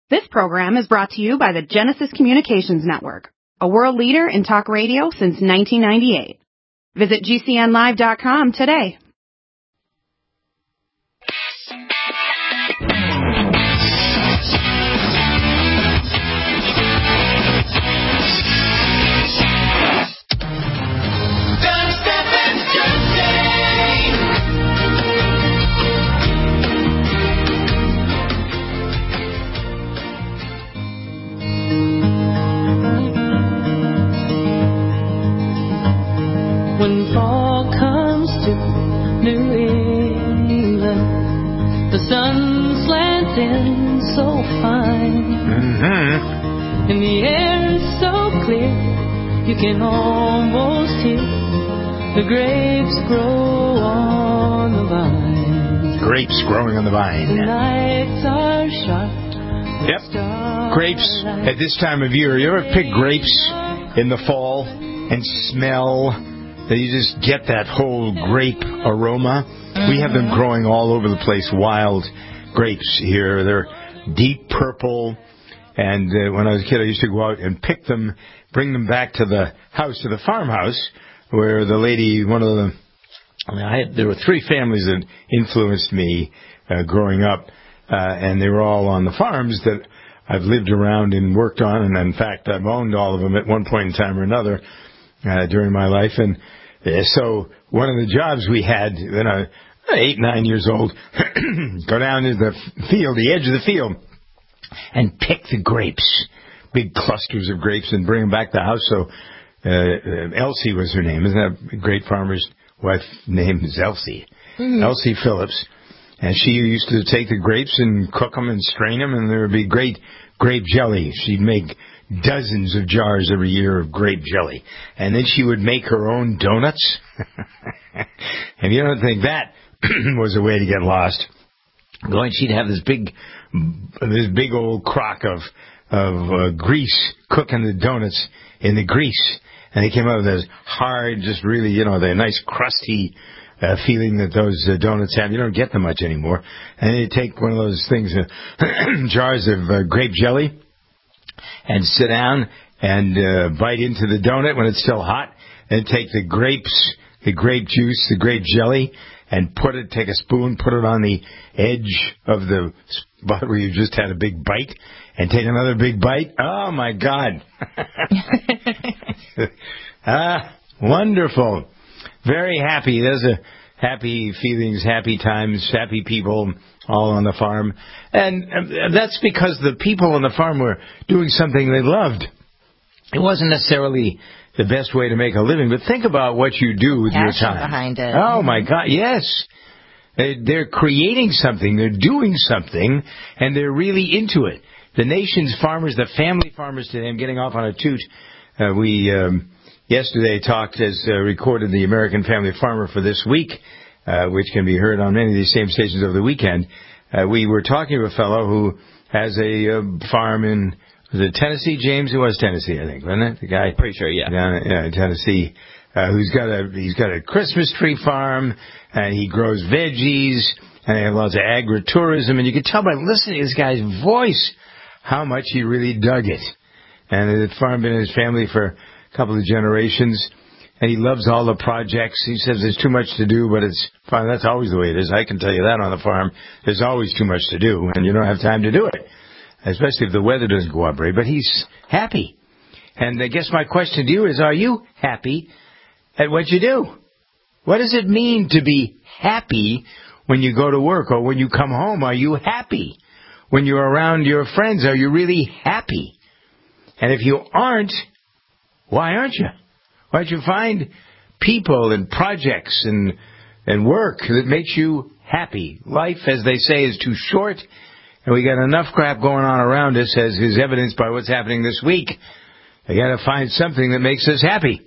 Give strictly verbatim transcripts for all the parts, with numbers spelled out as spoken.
This program is brought to you by the Genesis Communications Network, a world leader in talk radio since nineteen ninety-eight. Visit G C N live dot com today. When fall comes to New England, the sun slants in so fine, mm-hmm. and the air is so clear, you can almost hear the grapes grow on the vine. Grapes growing on the vine. The nights are sharp. Yep. Grapes at this time of year. You ever pick grapes in the fall and smell that you just get that whole grape aroma? Mm-hmm. We have them growing all over the place, wild grapes here. They're deep purple. And uh, when I was a kid, I used to go out and pick them, bring them back to the house, to the farmhouse, where the lady, one of the, I mean, I had, there were three families that influenced me uh, growing up, uh, and they were all on the farms that I've lived around and worked on, and in fact, I've owned all of them at one point in time or another uh, during my life. And uh, so one of the jobs we had when I was eight, nine years old, go down to the field, the edge of the field, and pick the grapes, big clusters of grapes, and bring them back to the house. So uh, Elsie was her name. Isn't that a great farmer's wife name is Elsie? Mm-hmm. Elsie Phillips. And she used to take the grapes and cook them and strain them, and there would be great grape jelly. She'd make dozens of jars every year of grape jelly. And then she would make her own donuts. And you don't think that was a way to get lost. Going, she'd have this big, this big old crock of of uh, grease, cooking the donuts in the grease. And they came out with this hard, just really, you know, the nice crusty Uh, feeling that those uh, donuts have. You don't get them much anymore. And you take one of those things, uh, jars of uh, grape jelly, and sit down and uh, bite into the donut when it's still hot, and take the grapes, the grape juice, the grape jelly, and put it, take a spoon, put it on the edge of the spot where you just had a big bite, and take another big bite. Oh, my God. Ah, wonderful. Very happy. There's a happy feelings, happy times, happy people all on the farm. And that's because the people on the farm were doing something they loved. It wasn't necessarily the best way to make a living, but think about what you do with Passion your time. Behind it. Oh, my God, yes. They're creating something, they're doing something, and they're really into it. The nation's farmers, the family farmers today, I'm getting off on a toot. Uh, we... Um, Yesterday talked as uh, recorded the American Family Farmer for this week, uh, which can be heard on many of these same stations over the weekend. Uh, we were talking to a fellow who has a uh, farm in, was it Tennessee, James? It was Tennessee, I think, wasn't it? The guy, pretty sure, yeah, down yeah, in Tennessee, uh, who's got a he's got a Christmas tree farm, and he grows veggies, and he has lots of agritourism, and you can tell by listening to this guy's voice how much he really dug it. And the farm been in his family for couple of generations, and he loves all the projects. He says there's too much to do, but it's fine. That's always the way it is. I can tell you that on the farm. There's always too much to do, and you don't have time to do it, especially if the weather doesn't cooperate. But he's happy. And I guess my question to you is, are you happy at what you do? What does it mean to be happy when you go to work or when you come home? Are you happy? When you're around your friends, are you really happy? And if you aren't, why aren't you? Why don't you find people and projects and and work that makes you happy? Life, as they say, is too short, and we got enough crap going on around us, as is evidenced by what's happening this week. We got to find something that makes us happy.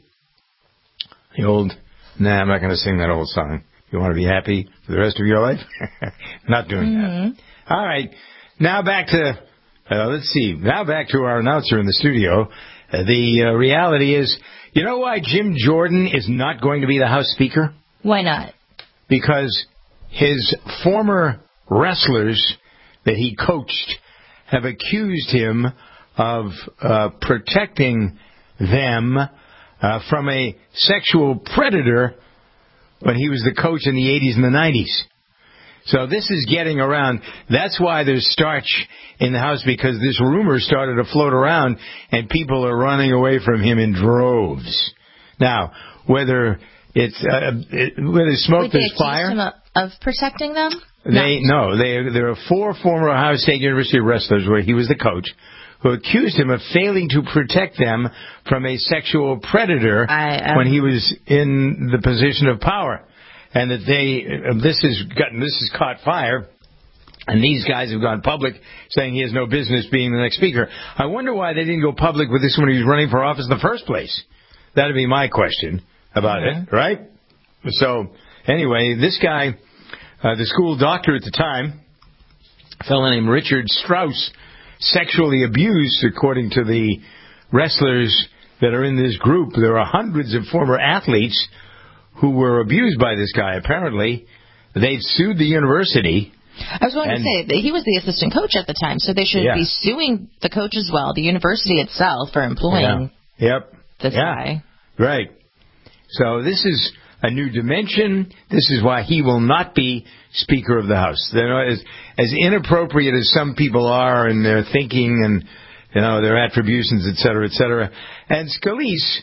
The old, nah, I'm not going to sing that old song. You want to be happy for the rest of your life? Not doing mm-hmm. that. All right, now back to, uh, let's see, now back to our announcer in the studio. Uh, the uh, reality is, you know why Jim Jordan is not going to be the House Speaker? Why not? Because his former wrestlers that he coached have accused him of uh, protecting them uh, from a sexual predator when he was the coach in the eighties and the nineties. So this is getting around. That's why there's starch in the house, because this rumor started to float around and people are running away from him in droves. Now, whether it's uh, it, whether smoke, Would there's they fire. accuse him of, of protecting them? They no, they there are four former Ohio State University wrestlers where he was the coach who accused him of failing to protect them from a sexual predator I, um, when he was in the position of power, and that they uh, this has gotten this has caught fire. And these guys have gone public saying he has no business being the next speaker. I wonder why they didn't go public with this when he was running for office in the first place. That'd be my question about mm-hmm. it, right? So, anyway, this guy, uh, the school doctor at the time, a fellow named Richard Strauss, sexually abused, according to the wrestlers that are in this group. There are hundreds of former athletes who were abused by this guy, apparently. They've sued the university. I was going to say that he was the assistant coach at the time, so they should yeah. be suing the coach as well, the university itself, for employing yeah. yep. this yeah. guy. Right. So this is a new dimension. This is why he will not be Speaker of the House. They're not as, as inappropriate as some people are in their thinking and, you know, their attributions, et cetera, et cetera. And Scalise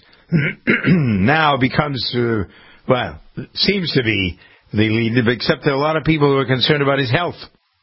now becomes, uh, well, seems to be the lead, except there are a lot of people who are concerned about his health.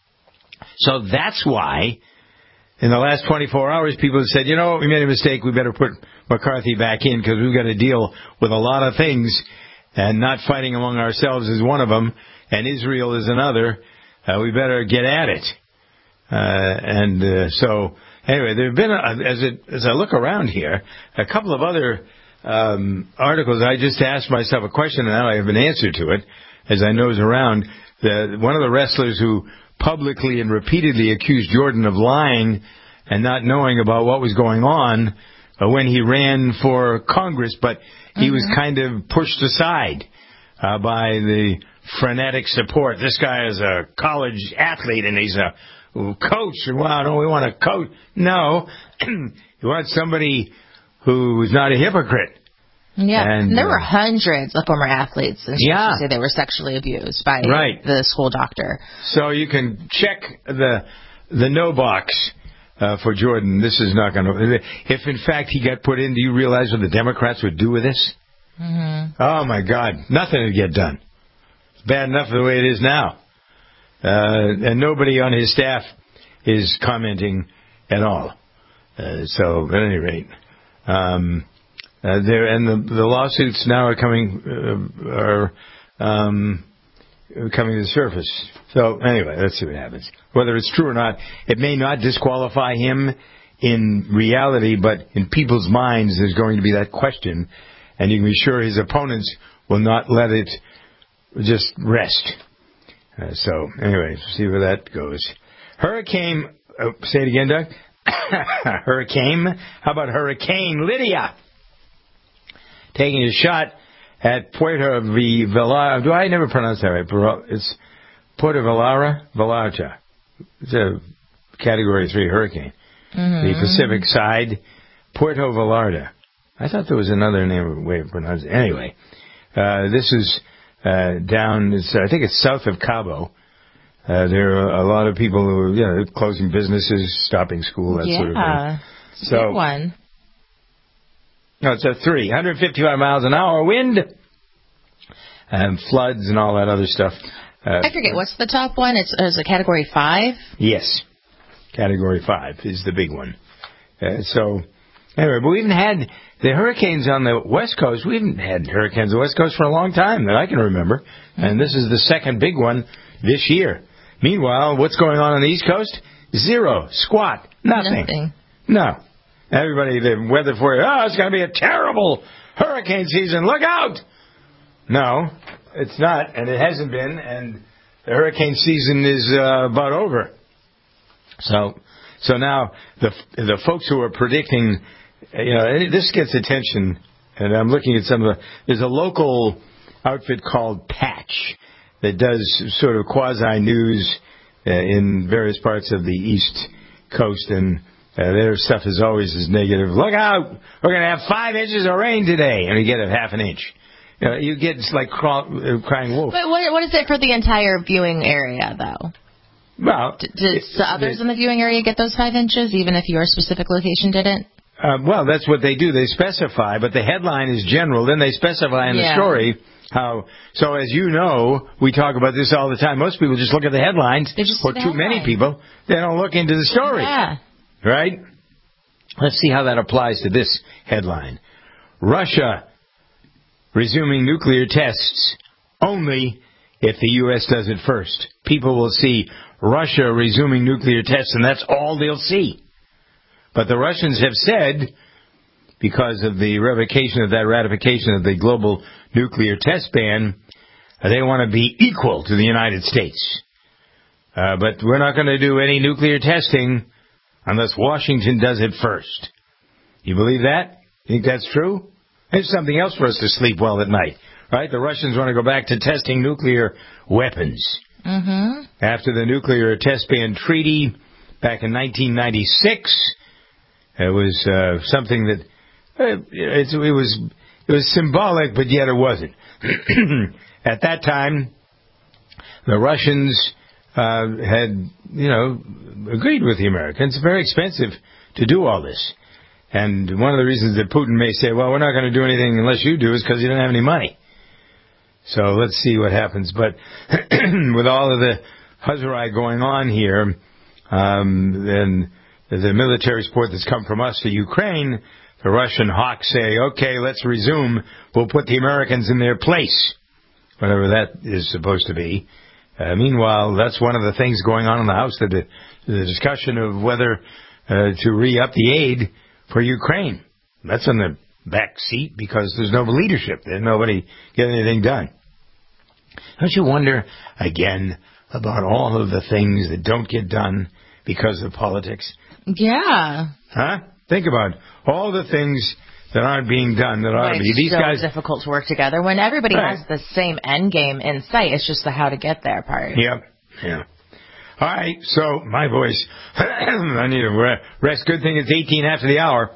So that's why, in the last twenty-four hours, people have said, you know, we made a mistake, we better put McCarthy back in because we've got to deal with a lot of things, and not fighting among ourselves is one of them, and Israel is another. Uh, we better get at it. Uh, and uh, so, anyway, there have been, a, as, it, as I look around here, a couple of other um, articles. I just asked myself a question, and now I have an answer to it. As I nose around, the, one of the wrestlers who publicly and repeatedly accused Jordan of lying and not knowing about what was going on uh, when he ran for Congress, but he mm-hmm. was kind of pushed aside uh, by the frenetic support. This guy is a college athlete and he's a coach. Wow, don't we want a coach? No. You want somebody who's not a hypocrite. Yeah, and, and there uh, were hundreds of former athletes and yeah. say they were sexually abused by right. the school doctor. So you can check the the no box uh, for Jordan. This is not going to... If, in fact, he got put in, do you realize what the Democrats would do with this? Mm-hmm. Oh, my God. Nothing would get done. It's bad enough the way it is now. Uh, and nobody on his staff is commenting at all. Uh, so, at any rate... Um, Uh, there and the, the lawsuits now are coming uh, are um, coming to the surface. So anyway, let's see what happens. Whether it's true or not, it may not disqualify him in reality, but in people's minds, there's going to be that question, and you can be sure his opponents will not let it just rest. Uh, so anyway, see where that goes. Hurricane. Oh, say it again, Doug. Hurricane. How about Hurricane Lydia? Taking a shot at Puerto Vallarta. Do I never pronounce that right? It's Puerto Vallarta? Vallarta. It's a Category three hurricane. Mm-hmm. The Pacific side, Puerto Vallarta. I thought there was another name, way of pronouncing it. Anyway, uh, this is uh, down, it's, I think it's south of Cabo. Uh, there are a lot of people who are, you know, closing businesses, stopping school, that yeah, sort of thing. It's So, a good one. No, it's a three, one hundred fifty-five miles an hour wind, and floods and all that other stuff. Uh, I forget, what's the top one? It's, it's a Category five? Yes. Category five is the big one. Uh, so, anyway, but we haven't had the hurricanes on the West Coast. We haven't had hurricanes on the West Coast for a long time that I can remember. Mm-hmm. And this is the second big one this year. Meanwhile, what's going on on the East Coast? Zero. Squat. Nothing. Nothing. No. Everybody, the weather for you, oh, it's going to be a terrible hurricane season. Look out! No, it's not, and it hasn't been, and the hurricane season is uh, about over. So, so now the the folks who are predicting, you know, this gets attention, and I'm looking at some of the. There's a local outfit called Patch that does sort of quasi news uh, in various parts of the East coast, and uh, their stuff is always as negative. Look out! We're going to have five inches of rain today, and we get a half an inch. You know, you get like crawl, uh, crying wolf. But what, what is it for the entire viewing area, though? Well, D- did it, the others it, in the viewing area get those five inches, even if your specific location didn't? Uh, well, that's what they do. They specify, but the headline is general. Then they specify in Yeah. the story how. So as you know, we talk about this all the time. Most people just look at the headlines, just or the too headline. many people, they don't look into the story. Yeah. Right? Let's see how that applies to this headline. Russia resuming nuclear tests only if the U S does it first. People will see Russia resuming nuclear tests, and that's all they'll see. But the Russians have said, because of the revocation of that ratification of the global nuclear test ban, they want to be equal to the United States. Uh, but we're not going to do any nuclear testing unless Washington does it first. You believe that? Think that's true? There's something else for us to sleep well at night, right? The Russians want to go back to testing nuclear weapons. Mm-hmm. After the nuclear test ban treaty back in nineteen ninety-six, it was uh, something that uh, it, it was it was symbolic, but yet it wasn't. At that time, the Russians uh, had, you know, agreed with the Americans. It's very expensive to do all this. And one of the reasons that Putin may say, well, we're not going to do anything unless you do is because you don't have any money. So let's see what happens. But with all of the huzzarai going on here, um, and the military support that's come from us to Ukraine, the Russian hawks say, okay, let's resume. We'll put the Americans in their place, whatever that is supposed to be. Uh, meanwhile, that's one of the things going on in the House, the, the discussion of whether uh, to re-up the aid for Ukraine. That's on the back seat because there's no leadership. There's nobody getting anything done. Don't you wonder, again, about all of the things that don't get done because of politics? Yeah. Huh? Think about all the things that aren't being done that ought to be. It's These so guys difficult to work together when everybody Right. has the same end game in sight. It's just the how to get there part. Yep. Yeah. All right. So my voice, I need a rest. Good thing it's eighteen after the hour.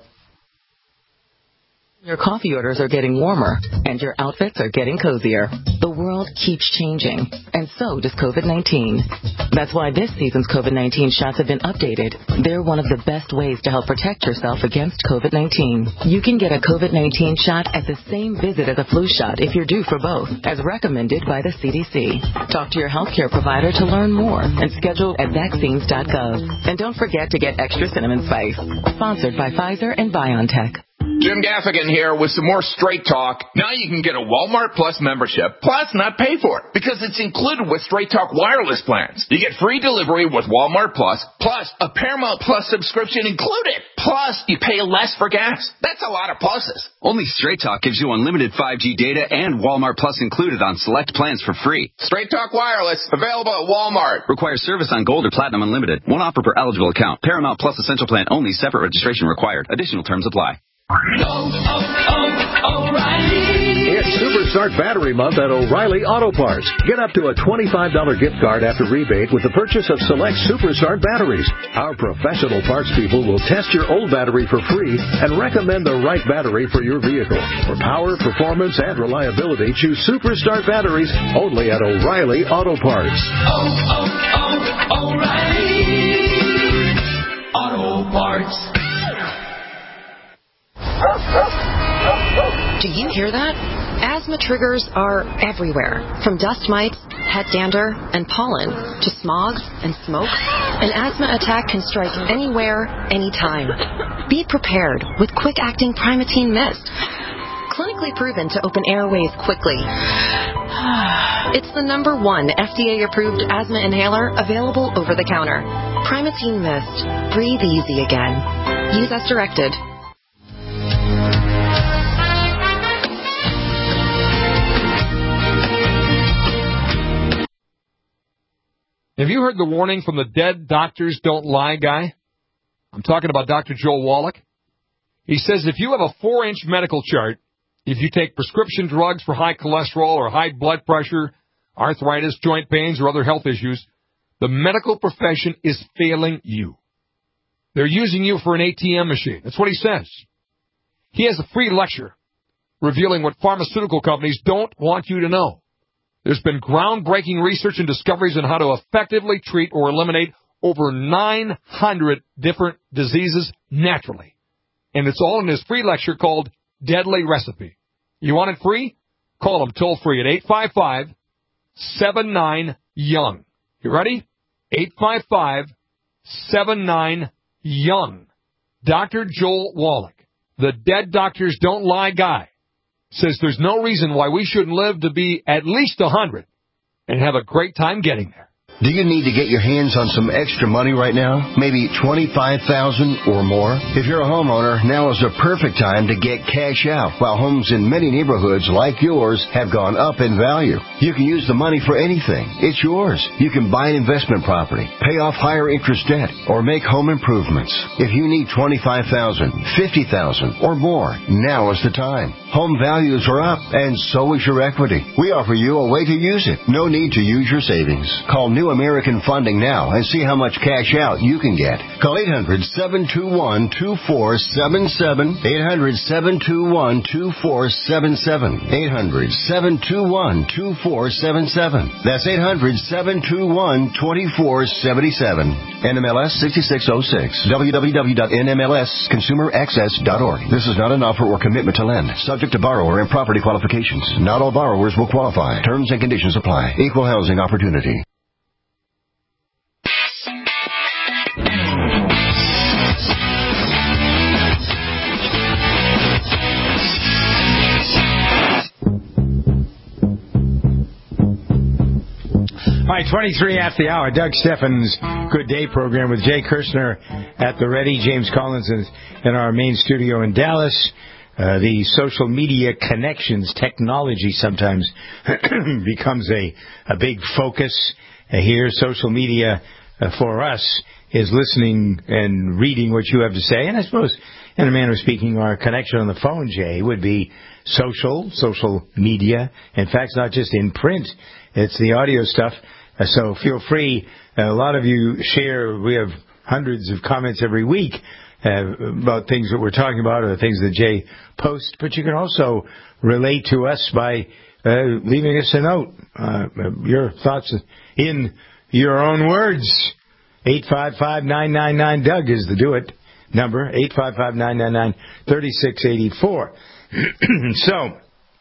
Your coffee orders are getting warmer, and your outfits are getting cozier. The world keeps changing, and so does COVID nineteen. That's why this season's COVID nineteen shots have been updated. They're one of the best ways to help protect yourself against COVID nineteen. You can get a COVID nineteen shot at the same visit as a flu shot if you're due for both, as recommended by the C D C. Talk to your healthcare provider to learn more and schedule at vaccines dot gov. And don't forget to get extra cinnamon spice. Sponsored by Pfizer and BioNTech. Jim Gaffigan here with some more Straight Talk. Now you can get a Walmart Plus membership, plus not pay for it, because it's included with Straight Talk wireless plans. You get free delivery with Walmart Plus, plus a Paramount Plus subscription included. Plus, you pay less for gas. That's a lot of pluses. Only Straight Talk gives you unlimited five G data and Walmart Plus included on select plans for free. Straight Talk wireless, available at Walmart. Requires service on Gold or Platinum Unlimited. One offer per eligible account. Paramount Plus Essential Plan only. Separate registration required. Additional terms apply. Oh, oh, oh, O'Reilly. It's Superstart Battery Month at O'Reilly Auto Parts. Get up to a twenty-five dollars gift card after rebate with the purchase of select Superstart batteries. Our professional parts people will test your old battery for free and recommend the right battery for your vehicle. For power, performance, and reliability, choose Superstart batteries only at O'Reilly Auto Parts. Oh, oh, oh, O'Reilly Auto Parts. Do you hear that? Asthma triggers are everywhere, from dust mites, head dander, and pollen, to smog and smoke. An asthma attack can strike anywhere, anytime. Be prepared with quick-acting Primatene Mist. Clinically proven to open airways quickly. It's the number one F D A-approved asthma inhaler available over the counter. Primatene Mist. Breathe easy again. Use as directed. Have you heard the warning from the dead doctors don't lie guy? I'm talking about Doctor Joel Wallach. He says if you have a four-inch medical chart, if you take prescription drugs for high cholesterol or high blood pressure, arthritis, joint pains, or other health issues, the medical profession is failing you. They're using you for an A T M machine. That's what he says. He has a free lecture revealing what pharmaceutical companies don't want you to know. There's been groundbreaking research and discoveries on how to effectively treat or eliminate over nine hundred different diseases naturally. And it's all in his free lecture called Deadly Recipe. You want it free? Call him toll free at eight five five, seven nine, young. You ready? eight five five, seven nine, young. Doctor Joel Wallach, the Dead Doctors Don't Lie guy, says there's no reason why we shouldn't live to be at least one hundred and have a great time getting there. Do you need to get your hands on some extra money right now? Maybe twenty-five thousand dollars or more? If you're a homeowner, now is the perfect time to get cash out while homes in many neighborhoods like yours have gone up in value. You can use the money for anything. It's yours. You can buy an investment property, pay off higher interest debt, or make home improvements. If you need twenty-five thousand dollars, fifty thousand dollars or more, now is the time. Home values are up, and so is your equity. We offer you a way to use it. No need to use your savings. Call New American Funding now and see how much cash out you can get. Call eight hundred, seven two one, two four seven seven, eight hundred, seven two one, two four seven seven, eight hundred, seven two one, two four seven seven. That's eight hundred, seven two one, two four seven seven. N M L S sixty-six oh six. w w w dot n m l s consumer access dot org. This is not an offer or commitment to lend. Subject to borrower and property qualifications. Not all borrowers will qualify. Terms and conditions apply. Equal housing opportunity. All right, twenty-three after the hour. Doug Steffens' Good Day program with Jay Kirshner at the ready. James Collins is in our main studio in Dallas. Uh, the social media connections technology sometimes becomes a, a big focus uh, here. Social media uh, for us is listening and reading what you have to say. And I suppose, in a manner of speaking, our connection on the phone, Jay, would be social, social media. In fact, it's not just in print. It's the audio stuff. Uh, so feel free. Uh, a lot of you share. We have hundreds of comments every week uh, about things that we're talking about or things that Jay posts. But you can also relate to us by uh, leaving us a note. Uh, your thoughts in your own words. eight five five, nine nine nine, Doug is the do-it number. eight five five, nine nine nine, three six eight four. So,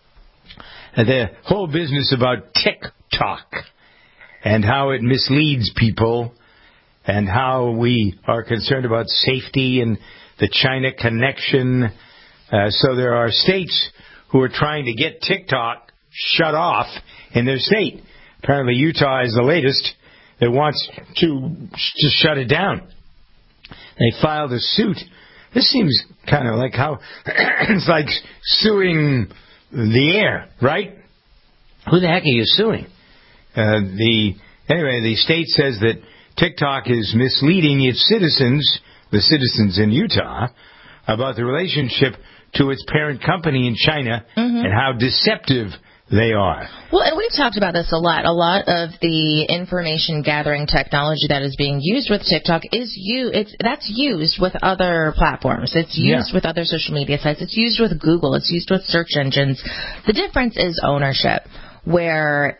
the whole business about TikTok and how it misleads people and how we are concerned about safety and the China connection. Uh, so there are states who are trying to get TikTok shut off in their state. Apparently Utah is the latest that wants to just shut it down. They filed a suit. This seems kind of like how it's like suing the air, right? Who the heck are you suing? Uh, the anyway, the state says that TikTok is misleading its citizens, the citizens in Utah, about the relationship to its parent company in China mm-hmm. and how deceptive they are. Well, and we've talked about this a lot. A lot of the information gathering technology that is being used with TikTok is you. It's that's used with other platforms. It's used yeah. with other social media sites. It's used with Google. It's used with search engines. The difference is ownership, where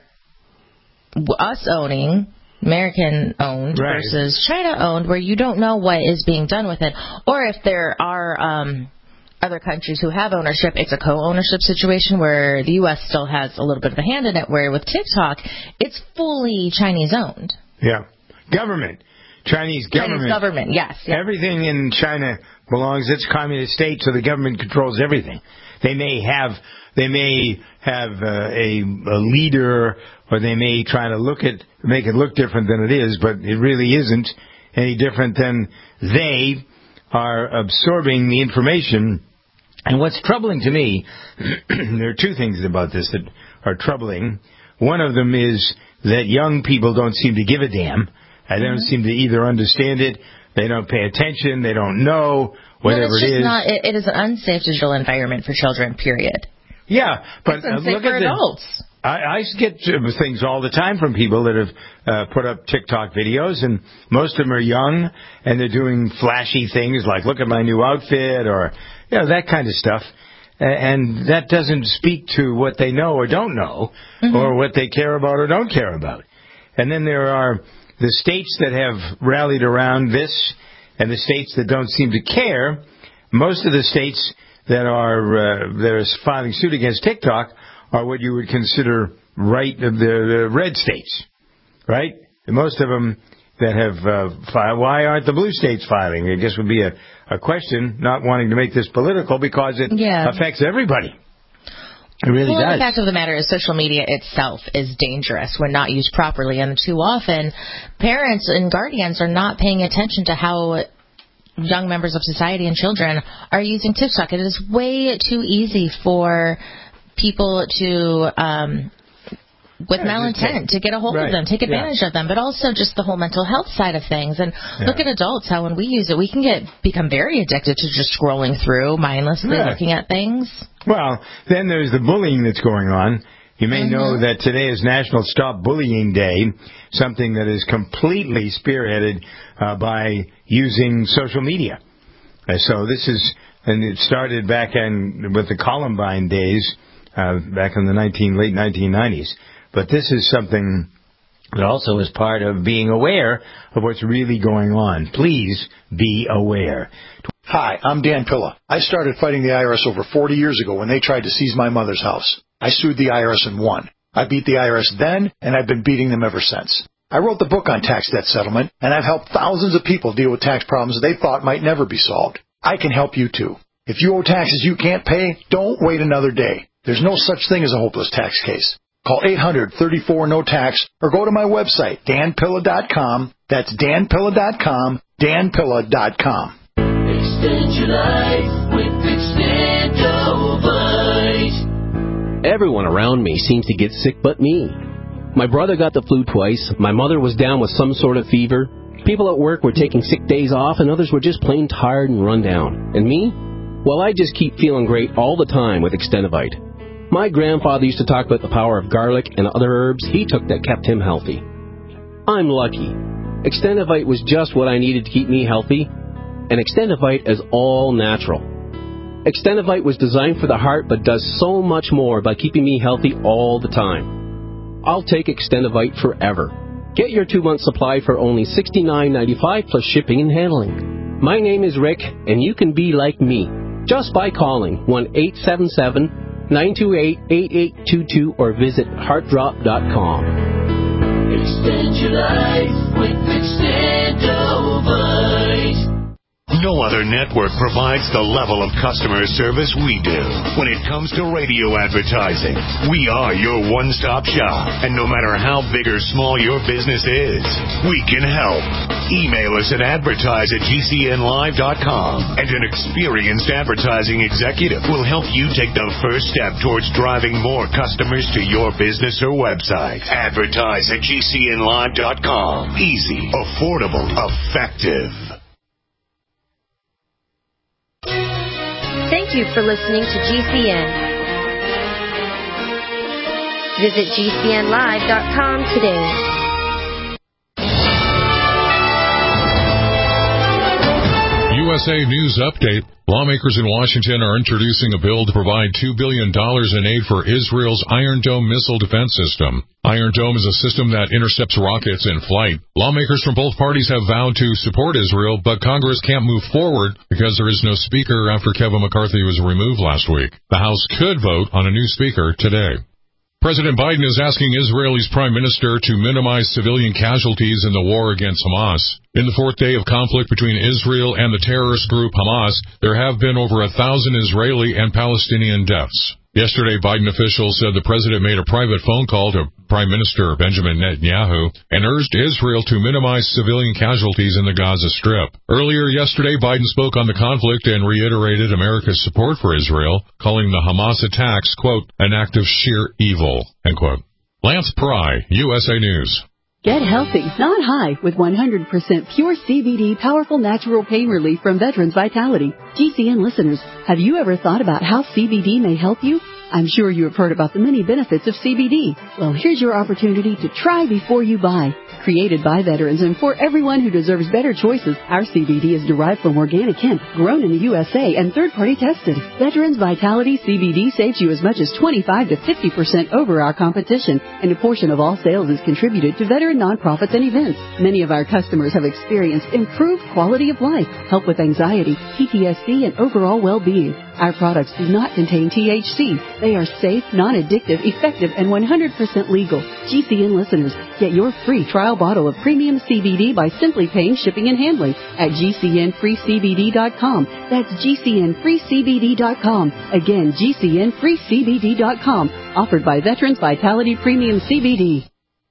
us owning, American owned right. versus China owned, where you don't know what is being done with it, or if there are um, other countries who have ownership, it's a co-ownership situation where the U S still has a little bit of a hand in it, where with TikTok, it's fully Chinese owned. Yeah. Government. Chinese government. Chinese government, yes. Yeah. Everything in China belongs, it's a communist state, so the government controls everything. They may have, they may have uh, a, a leader, or they may try to look at, make it look different than it is, but it really isn't any different than they are absorbing the information. And what's troubling to me, there are two things about this that are troubling. One of them is that young people don't seem to give a damn. They don't seem to either understand it, they don't pay attention, they don't know, whatever well, it's just it is. Not, it, it is an unsafe digital environment for children, period. Yeah, but it's unsafe look for at adults. I, I get things all the time from people that have uh, put up TikTok videos, and most of them are young, and they're doing flashy things like, look at my new outfit, or, you know, that kind of stuff. And that doesn't speak to what they know or don't know, mm-hmm. or what they care about or don't care about. And then there are the states that have rallied around this and the states that don't seem to care. Most of the states that are uh, that are filing suit against TikTok are what you would consider right of the, the red states, right? And most of them that have uh, filed, why aren't the blue states filing? I guess would be a, a question, not wanting to make this political because it yeah. affects everybody. It really well, does. The fact of the matter is social media itself is dangerous when not used properly, and too often parents and guardians are not paying attention to how young members of society and children are using TikTok. It is way too easy for people to, um, with yeah, malintent, to get a hold right. of them, take advantage yeah. of them, but also just the whole mental health side of things. And yeah. look at adults, how when we use it, we can get become very addicted to just scrolling through, mindlessly yeah. looking at things. Well, then there's the bullying that's going on. You may mm-hmm. know that today is National Stop Bullying Day, something that is completely spearheaded uh, by using social media. Uh, so this is, and it started back in with the Columbine days, uh, back in the nineteen late nineteen nineties. But this is something that also is part of being aware of what's really going on. Please be aware. Hi, I'm Dan Pilla. I started fighting the I R S over forty years ago when they tried to seize my mother's house. I sued the I R S and won. I beat the I R S then, and I've been beating them ever since. I wrote the book on tax debt settlement, and I've helped thousands of people deal with tax problems they thought might never be solved. I can help you too. If you owe taxes you can't pay, don't wait another day. There's no such thing as a hopeless tax case. Call eight hundred, thirty-four, no tax or go to my website, dan pilla dot com. That's dan pilla dot com, dan pilla dot com. Extend your life with Extendovite. Everyone around me seems to get sick but me. My brother got the flu twice, my mother was down with some sort of fever, people at work were taking sick days off, and others were just plain tired and run down. And me? Well, I just keep feeling great all the time with Extendovite. My grandfather used to talk about the power of garlic and other herbs he took that kept him healthy. I'm lucky. Extendovite was just what I needed to keep me healthy, and Extendovite is all natural. Extendovite was designed for the heart but does so much more by keeping me healthy all the time. I'll take Extendovite forever. Get your two-month supply for only sixty-nine ninety-five plus shipping and handling. My name is Rick, and you can be like me just by calling one eight seven seven, nine two eight, eight eight two two or visit heart drop dot com. Extend your life with Extendovite. No other network provides the level of customer service we do. When it comes to radio advertising, we are your one-stop shop. And no matter how big or small your business is, we can help. Email us at advertise at g c n live dot com, and an experienced advertising executive will help you take the first step towards driving more customers to your business or website. Advertise at g c n live dot com. Easy, affordable, effective. Thank you for listening to G C N. Visit g c n live dot com today. U S A News Update. Lawmakers in Washington are introducing a bill to provide two billion dollars in aid for Israel's Iron Dome missile defense system. Iron Dome is a system that intercepts rockets in flight. Lawmakers from both parties have vowed to support Israel, but Congress can't move forward because there is no speaker after Kevin McCarthy was removed last week. The House could vote on a new speaker today. President Biden is asking Israel's prime minister to minimize civilian casualties in the war against Hamas. In the fourth day of conflict between Israel and the terrorist group Hamas, there have been over a thousand Israeli and Palestinian deaths. Yesterday, Biden officials said the president made a private phone call to Prime Minister Benjamin Netanyahu and urged Israel to minimize civilian casualties in the Gaza Strip. Earlier yesterday, Biden spoke on the conflict and reiterated America's support for Israel, calling the Hamas attacks, quote, an act of sheer evil, end quote. Lance Pry, U S A News. Get healthy, not high, with one hundred percent pure C B D powerful natural pain relief from Veterans Vitality. G C N listeners, have you ever thought about how C B D may help you? I'm sure you have heard about the many benefits of C B D. Well, here's your opportunity to try before you buy. Created by veterans and for everyone who deserves better choices, our C B D is derived from organic hemp, grown in the U S A and third-party tested. Veterans Vitality C B D saves you as much as twenty-five to fifty percent over our competition, and a portion of all sales is contributed to veteran nonprofits and events. Many of our customers have experienced improved quality of life, help with anxiety, P T S D, and overall well-being. Our products do not contain T H C. They are safe, non-addictive, effective, and one hundred percent legal. G C N listeners, get your free trial bottle of premium C B D by simply paying shipping and handling at G C N free C B D dot com. That's G C N free C B D dot com. Again, G C N free C B D dot com. Offered by Veterans Vitality Premium C B D.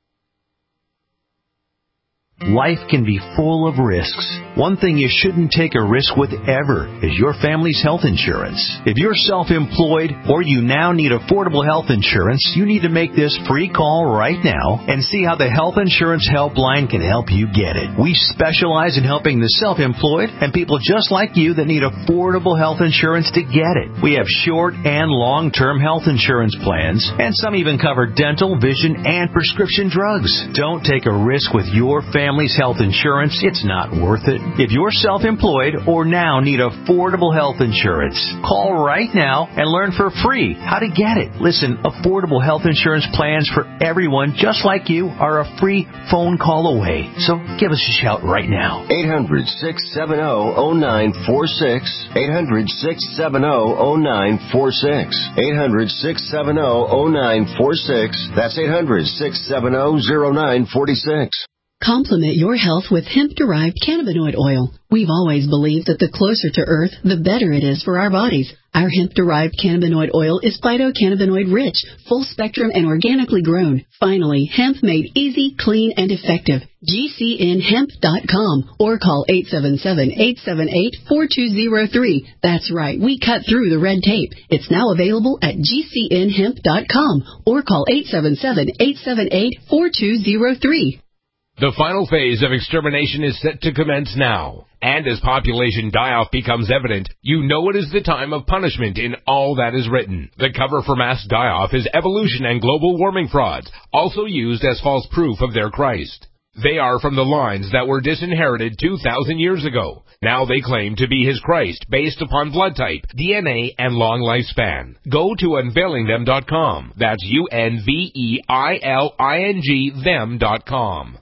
Life can be full of risks. One thing you shouldn't take a risk with ever is your family's health insurance. If you're self-employed or you now need affordable health insurance, you need to make this free call right now and see how the Health Insurance Helpline can help you get it. We specialize in helping the self-employed and people just like you that need affordable health insurance to get it. We have short and long-term health insurance plans, and some even cover dental, vision, and prescription drugs. Don't take a risk with your family. Family's health insurance, it's not worth it. If you're self-employed or now need affordable health insurance, call right now and learn for free how to get it. Listen, affordable health insurance plans for everyone just like you are a free phone call away. So give us a shout right now. eight hundred, six seven zero, zero nine four six. eight hundred, six seven zero, zero nine four six. eight hundred, six seven zero, zero nine four six. That's eight hundred, six seven zero, zero nine four six. Complement your health with hemp-derived cannabinoid oil. We've always believed that the closer to Earth, the better it is for our bodies. Our hemp-derived cannabinoid oil is phytocannabinoid-rich, full-spectrum, and organically grown. Finally, hemp made easy, clean, and effective. G C N hemp dot com or call eight seven seven, eight seven eight, four two zero three. That's right, we cut through the red tape. It's now available at G C N hemp dot com or call eight seven seven, eight seven eight, four two zero three. The final phase of extermination is set to commence now. And as population die-off becomes evident, you know it is the time of punishment in all that is written. The cover for mass die-off is evolution and global warming frauds, also used as false proof of their Christ. They are from the lines that were disinherited two thousand years ago. Now they claim to be his Christ based upon blood type, D N A, and long lifespan. Go to unveiling them dot com. That's U N V E I L I N G them dot com.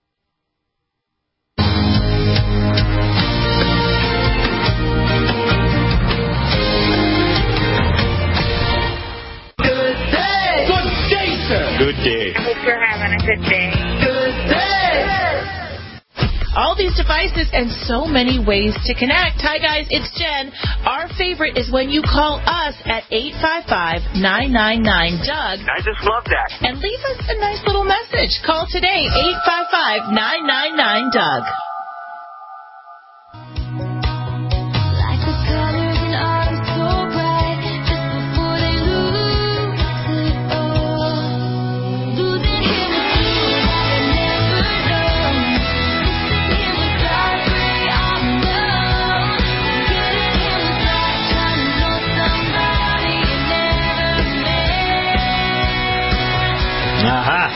Good day. I hope you're having a good day. Good day. All these devices and so many ways to connect. Hi, guys. It's Jen. Our favorite is when you call us at eight five five, nine nine nine, D U G. I just love that. And leave us a nice little message. Call today, eight five five, nine nine nine, D U G. Aha.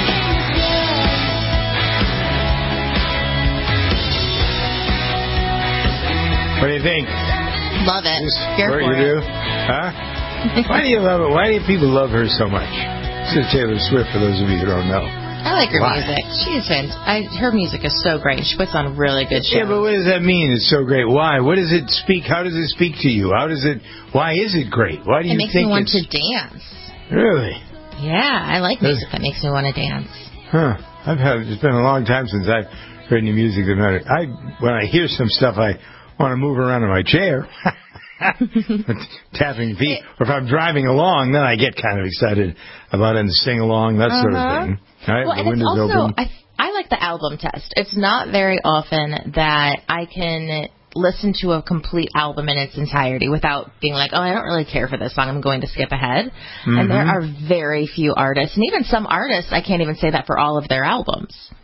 What do you think? Love it. Here for you it. do? Huh? Why do you love it? Why do people love her so much? This is Taylor Swift, for those of you who don't know. I like her Why? music. She is fantastic. I, her music is so great. She puts on really good shows. Yeah, but what does that mean? It's so great. Why? What does it speak? How does it speak to you? How does it? Why is it great? Why do it you makes think me want it's... to dance. Really? Yeah, I like music that makes me want to dance. Huh. I've had, it's been a long time since I've heard any music that matters. I, when I hear some stuff, I want to move around in my chair. Tapping feet. Or if I'm driving along, then I get kind of excited about it and sing along, that uh-huh. sort of thing. All right, well, the and windows it's also, open. I, I like the album test. It's not very often that I can listen to a complete album in its entirety without being like, oh, I don't really care for this song, I'm going to skip ahead. Mm-hmm. And there are very few artists, and even some artists, I can't even say that for all of their albums.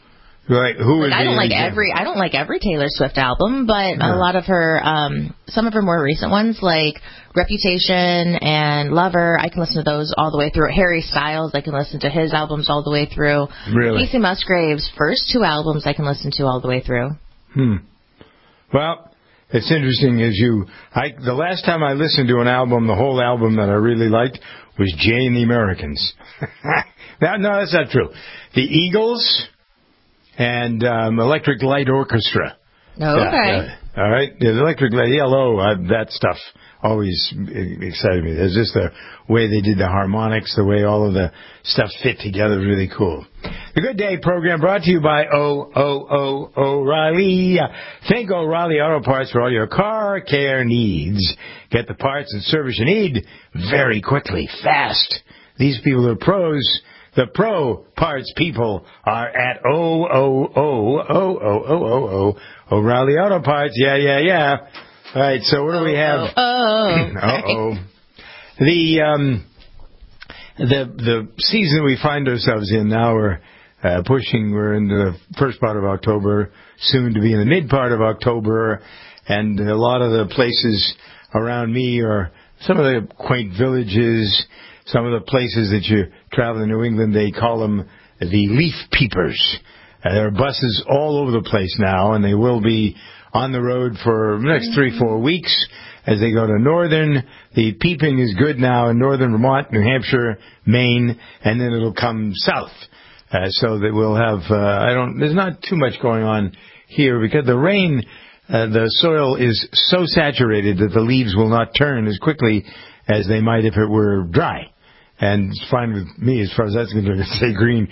Right. Who like, would I don't be like an every I don't like every Taylor Swift album, but No. a lot of her, um, some of her more recent ones, like Reputation and Lover, I can listen to those all the way through. Harry Styles, I can listen to his albums all the way through. Really? Casey Musgrave's first two albums, I can listen to all the way through. Hmm. Well, it's interesting as you. I the last time I listened to an album, the whole album that I really liked was Jay and the Americans. no, no, that's not true. The Eagles. And um, Electric Light Orchestra. Oh, okay. Yeah, yeah. All right. The Electric Light, E L O, uh, that stuff always excited me. There's just the way they did the harmonics, the way all of the stuff fit together was really cool. The Good Day program brought to you by O O O O'Reilly. Think O'Reilly Auto Parts for all your car care needs. Get the parts and service you need very quickly, fast. These people are pros. The pro parts people are at O O O O O O O O O'Reilly Auto Parts. Yeah, yeah, yeah. All right, so what do we have? Oh, Uh-oh. The, um, the, the season we find ourselves in now, we're uh, pushing, we're in the first part of October, soon to be in the mid part of October, and a lot of the places around me are some of the quaint villages. Some of the places that you travel in New England, they call them the leaf peepers. Uh, there are buses all over the place now, and they will be on the road for the next three, four weeks as they go to northern. The peeping is good now in northern Vermont, New Hampshire, Maine, and then it'll come south. Uh, so that we'll have, uh, I don't, there's not too much going on here because the rain, uh, the soil is so saturated that the leaves will not turn as quickly as they might if it were dry. And it's fine with me as far as that's going to stay green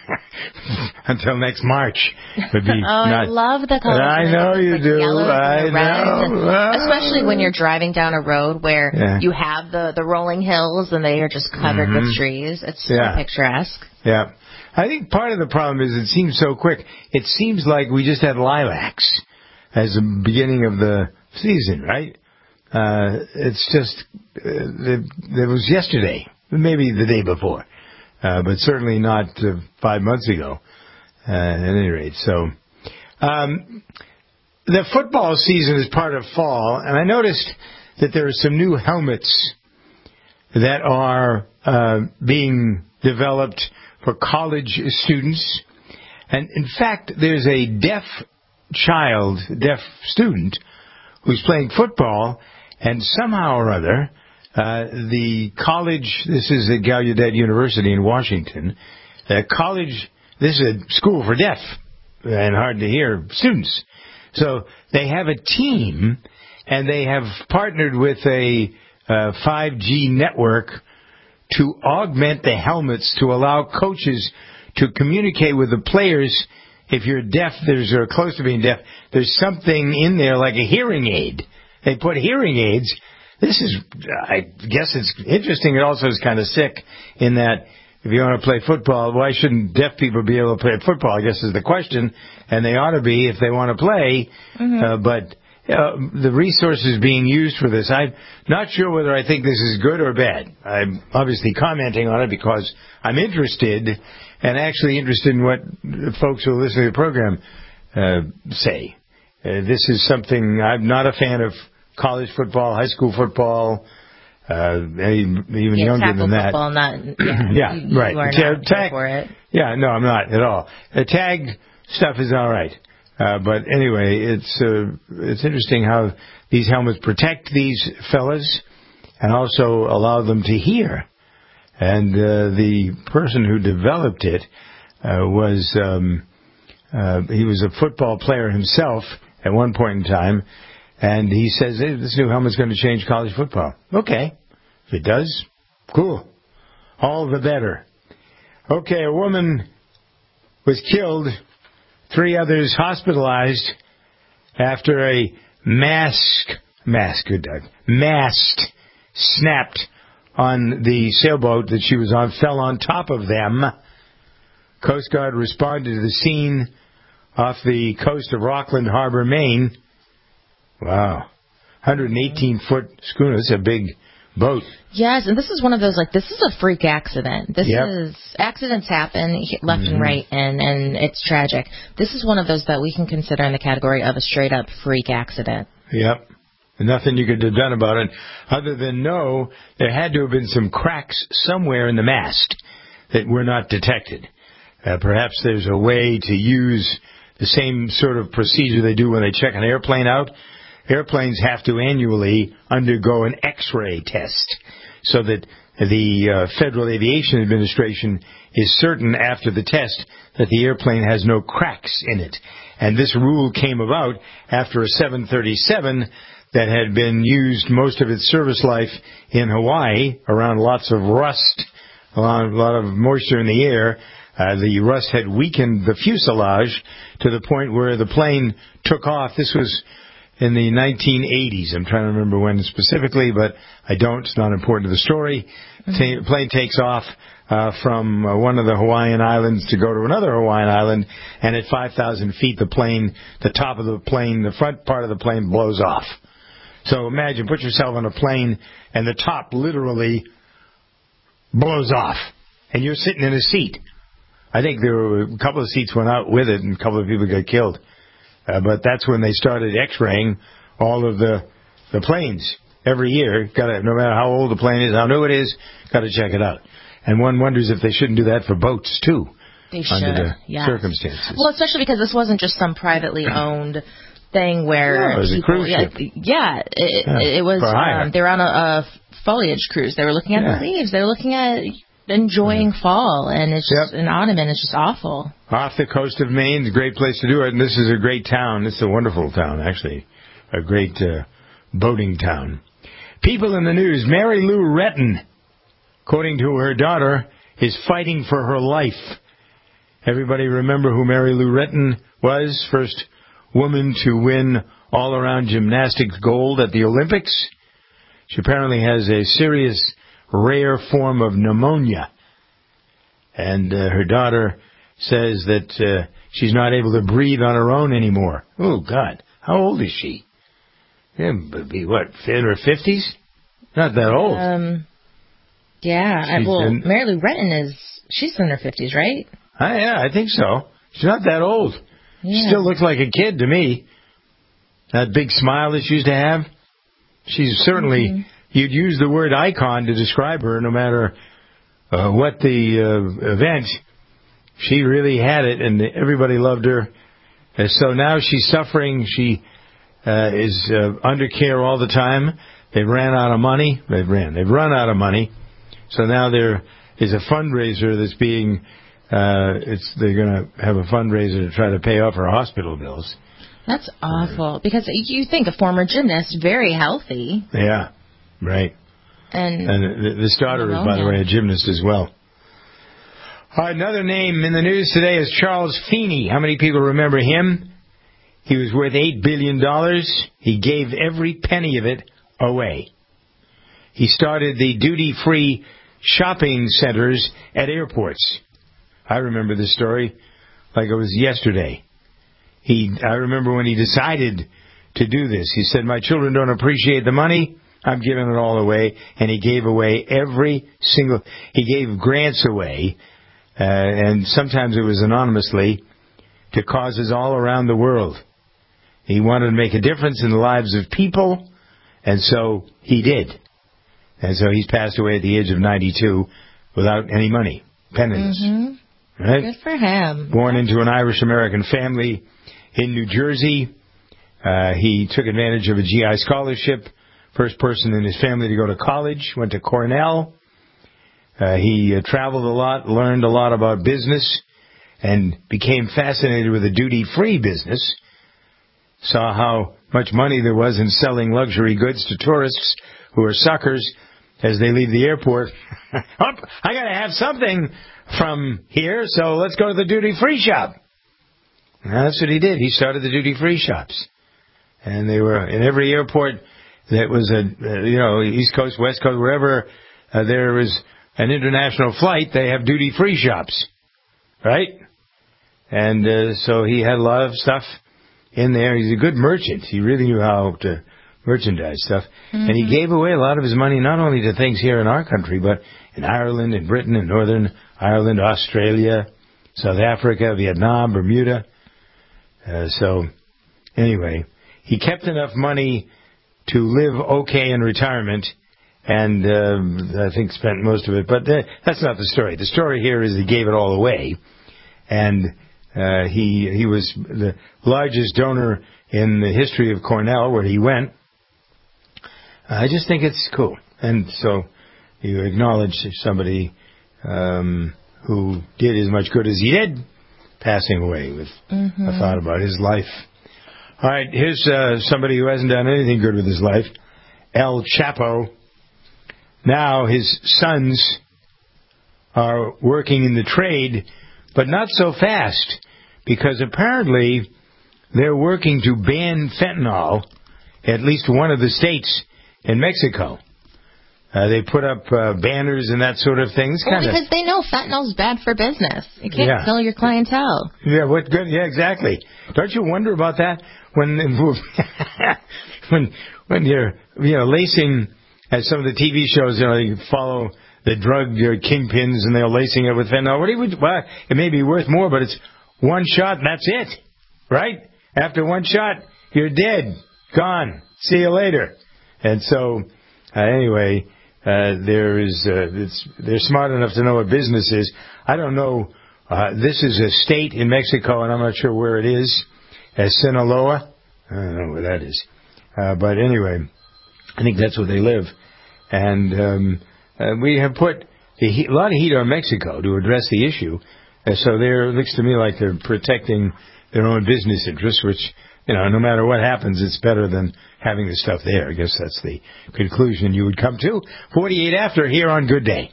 until next March. Would be oh, not, I love the colors. I know you like do. I know. And especially when you're driving down a road where yeah. you have the, the rolling hills and they are just covered mm-hmm. with trees. It's so yeah. picturesque. Yeah. I think part of the problem is it seems so quick. It seems like we just had lilacs as the beginning of the season, right? Uh, it's just, uh, it, it was yesterday. Maybe the day before, uh, but certainly not uh, five months ago, uh, at any rate. So, um, the football season is part of fall, and I noticed that there are some new helmets that are uh, being developed for college students. And, in fact, there's a deaf child, deaf student, who's playing football, and somehow or other, Uh, the college, this is at Gallaudet University in Washington, uh, college, this is a school for deaf and hard to hear students. So they have a team, and they have partnered with a uh, five G network to augment the helmets to allow coaches to communicate with the players. If you're deaf, there's or close to being deaf, there's something in there like a hearing aid. They put hearing aids. This is, I guess it's interesting. It also is kind of sick in that if you want to play football, why shouldn't deaf people be able to play football, I guess is the question. And they ought to be if they want to play. Mm-hmm. Uh, but uh, the resources being used for this, I'm not sure whether I think this is good or bad. I'm obviously commenting on it because I'm interested and actually interested in what folks who listen to the program uh, say. Uh, this is something, I'm not a fan of college football, high school football, uh, even yeah, younger than that. Football, not, yeah, yeah you, right. You are Ta- not tag, for it. Yeah, no, I'm not at all. The tag stuff is all right. Uh, but anyway, it's uh, it's interesting how these helmets protect these fellas and also allow them to hear. And uh, the person who developed it uh, was, um, uh, he was a football player himself at one point in time. And he says, hey, this new helmet's going to change college football. Okay. If it does, cool. All the better. Okay, a woman was killed, three others hospitalized after a mask, mask, good dog, mast snapped on the sailboat that she was on, fell on top of them. Coast Guard responded to the scene off the coast of Rockland Harbor, Maine. Wow. one hundred eighteen foot schooner. It's a big boat. Yes, and this is one of those, like, this is a freak accident. This Yep. is, accidents happen left Mm-hmm. and right, and, and it's tragic. This is one of those that we can consider in the category of a straight-up freak accident. Yep. Nothing you could have done about it, other than know there had to have been some cracks somewhere in the mast that were not detected. Uh, perhaps there's a way to use the same sort of procedure they do when they check an airplane out. Airplanes have to annually undergo an X-ray test so that the uh, Federal Aviation Administration is certain after the test that the airplane has no cracks in it. And this rule came about after a seven thirty-seven that had been used most of its service life in Hawaii around lots of rust, a lot, a lot of moisture in the air. Uh, the rust had weakened the fuselage to the point where the plane took off. This was in the nineteen eighties. I'm trying to remember when specifically, but I don't. It's not important to the story. The mm-hmm. plane takes off uh, from uh, one of the Hawaiian islands to go to another Hawaiian island, and at five thousand feet, the plane, the top of the plane, the front part of the plane blows off. So imagine, put yourself on a plane, and the top literally blows off, and you're sitting in a seat. I think there were a couple of seats went out with it, and a couple of people got killed. Uh, but that's when they started X-raying all of the the planes every year. Got to, no matter how old the plane is, how new it is, got to check it out. And one wonders if they shouldn't do that for boats too. They under should, the yes. circumstances. Well, especially because this wasn't just some privately owned thing where yeah, it was people, a cruise yeah, ship. yeah, it, yeah, it was. Um, they were on a, a foliage cruise. They were looking at yeah. the leaves. They were looking at enjoying yeah. fall, and it's just yep. in autumn, and it's just awful. Off the coast of Maine, it's a great place to do it, and this is a great town. It's a wonderful town, actually, a great uh, boating town. People in the news: Mary Lou Retton, according to her daughter, is fighting for her life. Everybody remember who Mary Lou Retton was? First woman to win all-around gymnastics gold at the Olympics. She apparently has a serious, rare form of pneumonia. And uh, her daughter says that uh, she's not able to breathe on her own anymore. Oh, God. How old is she? Yeah, be what, in her fifties? Not that old. Um, yeah. I, well, in, Mary Lou Retton is, she's in her fifties, right? Uh, yeah, I think so. She's not that old. Yeah. Still looks like a kid to me. That big smile that she used to have. She's certainly, mm-hmm. you'd use the word icon to describe her no matter uh, what the uh, event. She really had it, and everybody loved her. And so now she's suffering. She uh, is uh, under care all the time. They've ran out of money. They've ran. They've run out of money. So now there is a fundraiser that's being. Uh, it's they're going to have a fundraiser to try to pay off her hospital bills. That's awful, because you think a former gymnast, very healthy. Yeah, right. And, and this daughter is, by the way, a gymnast as well. Uh, another name in the news today is Charles Feeney. How many people remember him? He was worth eight billion dollars. He gave every penny of it away. He started the duty-free shopping centers at airports. I remember this story like it was yesterday. He, I remember when he decided to do this. He said, my children don't appreciate the money. I'm giving it all away. And he gave away every single, he gave grants away, uh, and sometimes it was anonymously, to causes all around the world. He wanted to make a difference in the lives of people, and so he did. And so he's passed away at the age of ninety-two without any money, penniless. Mm-hmm. Right? Good for him. Born into an Irish-American family in New Jersey. Uh, he took advantage of a G I scholarship. First person in his family to go to college. Went to Cornell. Uh, he uh, traveled a lot, learned a lot about business, and became fascinated with the duty-free business. Saw how much money there was in selling luxury goods to tourists who are suckers as they leave the airport. Oh, I got to have something from here, so let's go to the duty-free shop. And that's what he did. He started the duty-free shops. And they were in every airport that was a, uh, you know, East Coast, West Coast, wherever uh, there was an international flight, they have duty-free shops. Right? And uh, so he had a lot of stuff in there. He's a good merchant. He really knew how to merchandise stuff. Mm-hmm. And he gave away a lot of his money not only to things here in our country, but in Ireland, in Britain, in Northern Ireland, Australia, South Africa, Vietnam, Bermuda. Uh, so, anyway, he kept enough money to live okay in retirement, and uh, I think spent most of it. But uh, that's not the story. The story here is he gave it all away, and uh, he he was the largest donor in the history of Cornell, where he went. I just think it's cool, and so you acknowledge somebody um, who did as much good as he did, passing away with Mm-hmm. a thought about his life. All right, here's uh, somebody who hasn't done anything good with his life, El Chapo. Now his sons are working in the trade, but not so fast, because apparently they're working to ban fentanyl, at least one of the states in Mexico. Uh, they put up uh, banners and that sort of thing. It's Well, kinda, because they know fentanyl's bad for business. You can't Yeah. sell your clientele. Yeah, what good? Yeah, exactly. Don't you wonder about that when when when you're you know lacing, as some of the T V shows, you know, you follow the drug uh, kingpins and they're lacing it with fentanyl. What do you? Well, it may be worth more, but it's one shot and that's it, right? After one shot, you're dead, gone. See you later. And so, uh, anyway. Uh, there is, uh, it's, they're smart enough to know what business is. I don't know. Uh, this is a state in Mexico, and I'm not sure where it is. As Sinaloa, I don't know where that is. Uh, but anyway, I think that's where they live. And um, uh, we have put a, heat, a lot of heat on Mexico to address the issue. Uh, so there, it looks to me like they're protecting their own business interests, which, you know, no matter what happens, it's better than having the stuff there. I guess that's the conclusion you would come to. forty-eight after here on Good Day.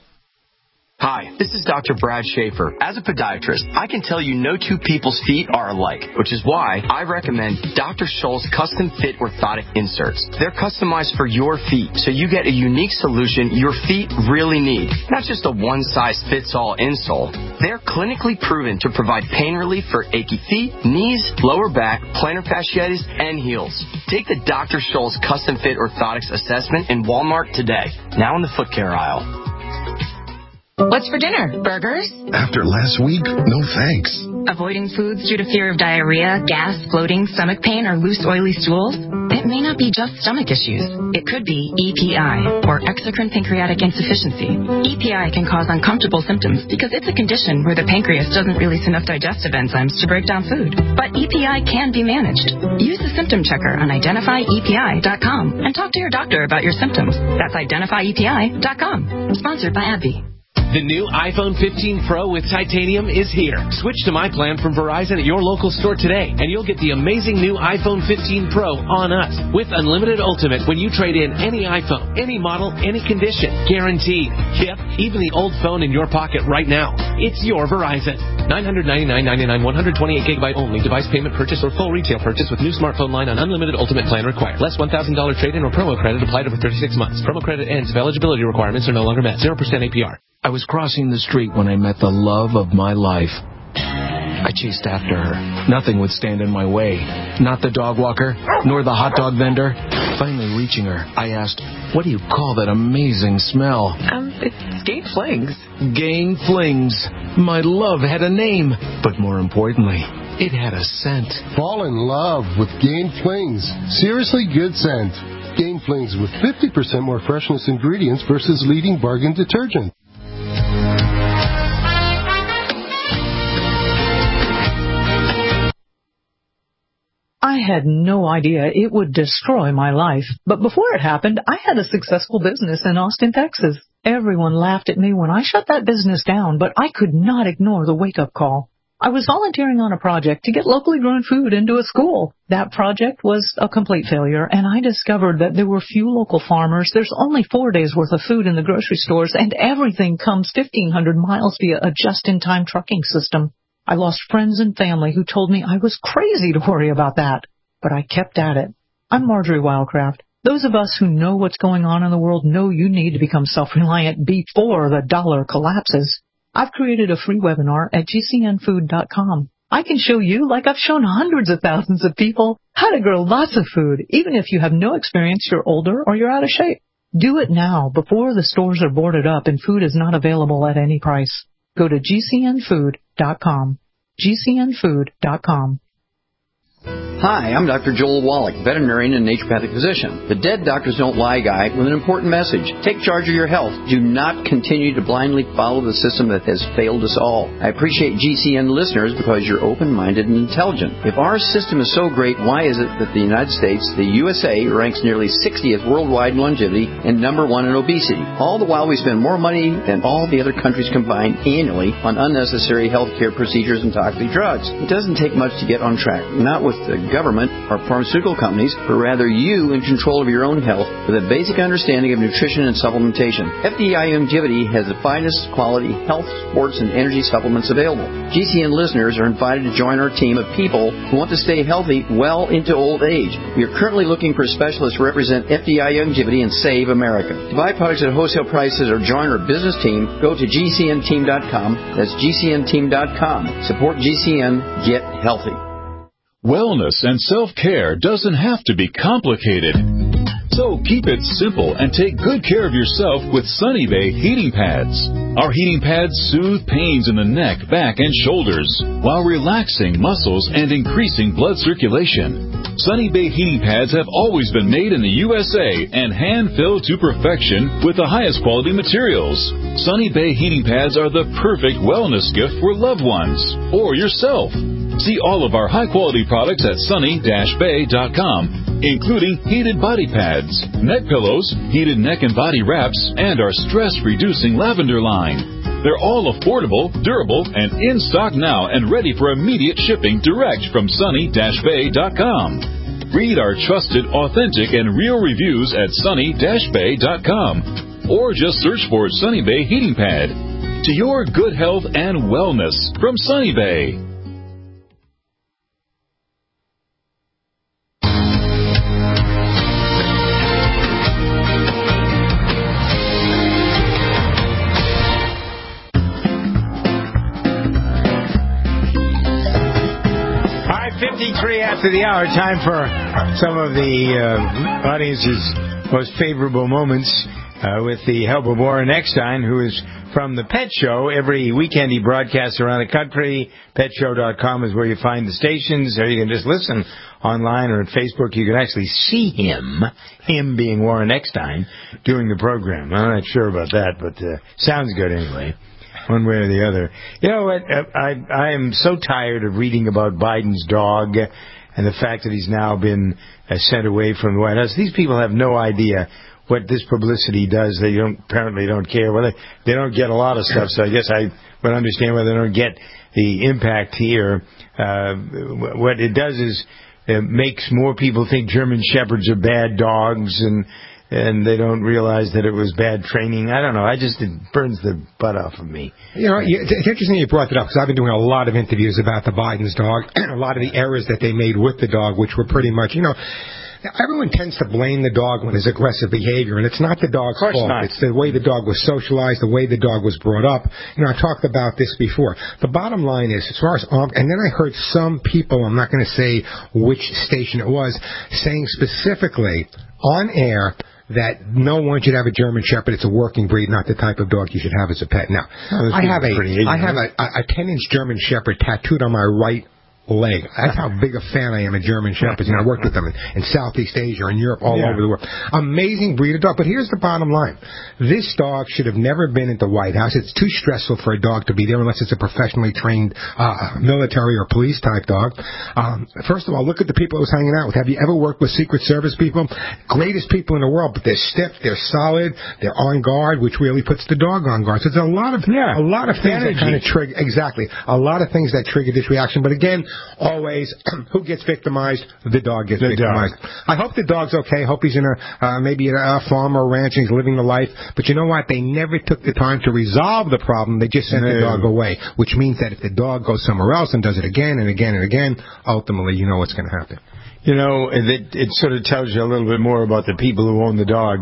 Hi, this is Doctor Brad Schaefer. As a podiatrist, I can tell you no two people's feet are alike, which is why I recommend Doctor Scholl's Custom Fit Orthotic Inserts. They're customized for your feet, so you get a unique solution your feet really need, not just a one-size-fits-all insole. They're clinically proven to provide pain relief for achy feet, knees, lower back, plantar fasciitis, and heels. Take the Doctor Scholl's Custom Fit Orthotics Assessment in Walmart today, now in the foot care aisle. What's for dinner? Burgers? After last week, no thanks. Avoiding foods due to fear of diarrhea, gas, bloating, stomach pain, or loose, oily stools? It may not be just stomach issues. It could be E P I, or exocrine pancreatic insufficiency. E P I can cause uncomfortable symptoms because it's a condition where the pancreas doesn't release enough digestive enzymes to break down food. But E P I can be managed. Use the symptom checker on identify E P I dot com and talk to your doctor about your symptoms. That's identify E P I dot com. Sponsored by AbbVie. The new iPhone fifteen Pro with titanium is here. Switch to my plan from Verizon at your local store today, and you'll get the amazing new iPhone fifteen Pro on us with unlimited ultimate when you trade in any iPhone, any model, any condition. Guaranteed. Yep, even the old phone in your pocket right now. It's your Verizon. nine hundred ninety-nine ninety-nine, one hundred twenty-eight gigabyte only. Device payment purchase or full retail purchase with new smartphone line on unlimited ultimate plan required. Less one thousand dollars trade-in or promo credit applied over thirty-six months. Promo credit ends if eligibility requirements are no longer met. zero percent A P R. I was crossing the street when I met the love of my life. I chased after her. Nothing would stand in my way. Not the dog walker, nor the hot dog vendor. Finally reaching her, I asked, "What do you call that amazing smell?" Um, it's Gain Flings. Gain Flings. My love had a name, but more importantly, it had a scent. Fall in love with Gain Flings. Seriously good scent. Gain Flings with fifty percent more freshness ingredients versus leading bargain detergent. I had no idea it would destroy my life, but before it happened, I had a successful business in Austin, Texas. Everyone laughed at me when I shut that business down, but I could not ignore the wake-up call. I was volunteering on a project to get locally grown food into a school. That project was a complete failure, and I discovered that there were few local farmers, there's only four days' worth of food in the grocery stores, and everything comes fifteen hundred miles via a just-in-time trucking system. I lost friends and family who told me I was crazy to worry about that, but I kept at it. I'm Marjorie Wildcraft. Those of us who know what's going on in the world know you need to become self-reliant before the dollar collapses. I've created a free webinar at G C N food dot com. I can show you, like I've shown hundreds of thousands of people, how to grow lots of food, even if you have no experience, you're older, or you're out of shape. Do it now, before the stores are boarded up and food is not available at any price. Go to G C N food dot com. G C N food dot com. Hi, I'm Doctor Joel Wallach, veterinarian and naturopathic physician, the Dead Doctors Don't Lie guy with an important message. Take charge of your health. Do not continue to blindly follow the system that has failed us all. I appreciate G C N listeners because you're open-minded and intelligent. If our system is so great, why is it that the United States, the U S A, ranks nearly sixtieth worldwide in longevity and number one in obesity? All the while we spend more money than all the other countries combined annually on unnecessary health care procedures and toxic drugs. It doesn't take much to get on track, not with the government or pharmaceutical companies, but rather you in control of your own health with a basic understanding of nutrition and supplementation. F D I Longevity has the finest quality health, sports, and energy supplements available. G C N listeners are invited to join our team of people who want to stay healthy well into old age. We are currently looking for specialists to represent F D I Longevity and Save America. To buy products at wholesale prices or join our business team, go to G C N team dot com. That's G C N team dot com. Support G C N. Get healthy. Wellness and self-care doesn't have to be complicated. So keep it simple and take good care of yourself with Sunny Bay heating pads. Our heating pads soothe pains in the neck, back, and shoulders while relaxing muscles and increasing blood circulation. Sunny Bay heating pads have always been made in the U S A and hand-filled to perfection with the highest quality materials. Sunny Bay heating pads are the perfect wellness gift for loved ones or yourself. See all of our high-quality products at sunny dash bay dot com, including heated body pads, neck pillows, heated neck and body wraps, and our stress-reducing lavender line. They're all affordable, durable, and in stock now and ready for immediate shipping direct from sunny dash bay dot com. Read our trusted, authentic, and real reviews at sunny dash bay dot com, or just search for Sunny Bay Heating Pad. To your good health and wellness from Sunny Bay. fifty-three after the hour, time for some of the uh, audience's most favorable moments uh, with the help of Warren Eckstein, who is from the Pet Show. Every weekend he broadcasts around the country. pet show dot com is where you find the stations, or you can just listen online or on Facebook. You can actually see him, him being Warren Eckstein, doing the program. I'm not sure about that, but uh, sounds good anyway. One way or the other. You know what? I I am so tired of reading about Biden's dog and the fact that he's now been uh, sent away from the White House. These people have no idea what this publicity does. They don't apparently don't care. Well, they, they don't get a lot of stuff, so I guess I would understand why they don't get the impact here. Uh, what it does is it makes more people think German Shepherds are bad dogs, and and they don't realize that it was bad training. I don't know. I just, it burns the butt off of me. You know, it's interesting you brought that up, because I've been doing a lot of interviews about the Biden's dog, a lot of the errors that they made with the dog, which were pretty much, you know, everyone tends to blame the dog when there's aggressive behavior, and it's not the dog's fault. Not. It's the way the dog was socialized, the way the dog was brought up. You know, I talked about this before. The bottom line is, as far as, um, and then I heard some people, I'm not going to say which station it was, saying specifically on air that no one should have a German Shepherd. It's a working breed, not the type of dog you should have as a pet. Now, oh, I have a I have a, a ten-inch German Shepherd tattooed on my right leg. That's how big a fan I am of German Shepherds. You know, I worked with them in, in Southeast Asia and Europe, all yeah. over the world. Amazing breed of dog. But here's the bottom line. This dog should have never been at the White House. It's too stressful for a dog to be there unless it's a professionally trained uh, military or police type dog. Um, first of all, look at the people it was hanging out with. Have you ever worked with Secret Service people? Greatest people in the world, but they're stiff, they're solid, they're on guard, which really puts the dog on guard. So there's a lot of yeah. a lot of things Energy. that kind of trigger exactly a lot of things that trigger this reaction. But again, always, who gets victimized? The dog gets the victimized. Dog. I hope the dog's okay. I hope he's in a uh, maybe a farm or a ranch and he's living the life. But you know what? They never took the time to resolve the problem. They just sent no. the dog away, which means that if the dog goes somewhere else and does it again and again and again, ultimately, you know what's going to happen. You know, it, it sort of tells you a little bit more about the people who own the dog.